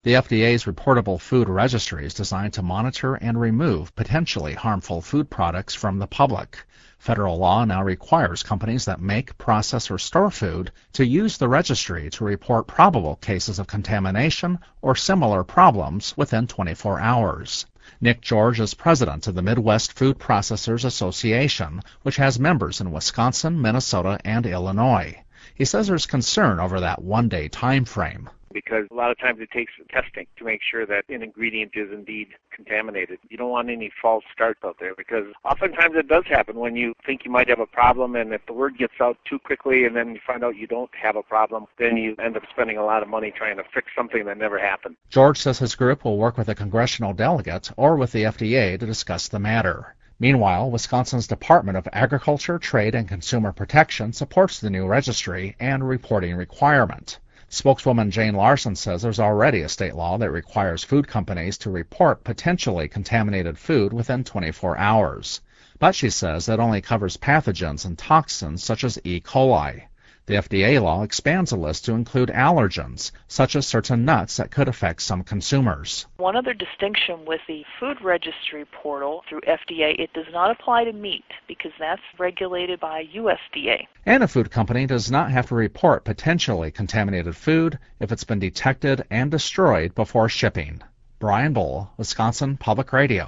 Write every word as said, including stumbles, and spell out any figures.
The F D A's reportable food registry is designed to monitor and remove potentially harmful food products from the public. Federal law now requires companies that make, process, or store food to use the registry to report probable cases of contamination or similar problems within twenty-four hours. Nick George is president of the Midwest Food Processors Association, which has members in Wisconsin, Minnesota, and Illinois. He says there's concern over that one-day time frame. Because a lot of times it takes testing to make sure that an ingredient is indeed contaminated. You don't want any false starts out there, because oftentimes it does happen when you think you might have a problem, and if the word gets out too quickly and then you find out you don't have a problem, then you end up spending a lot of money trying to fix something that never happened. George says his group will work with a congressional delegate or with the F D A to discuss the matter. Meanwhile, Wisconsin's Department of Agriculture, Trade, and Consumer Protection supports the new registry and reporting requirement. Spokeswoman Jane Larson says there's already a state law that requires food companies to report potentially contaminated food within twenty-four hours. But she says that only covers pathogens and toxins such as E. coli. The F D A law expands the list to include allergens, such as certain nuts that could affect some consumers. One other distinction with the food registry portal through F D A, it does not apply to meat because that's regulated by U S D A. And a food company does not have to report potentially contaminated food if it's been detected and destroyed before shipping. Brian Bull, Wisconsin Public Radio.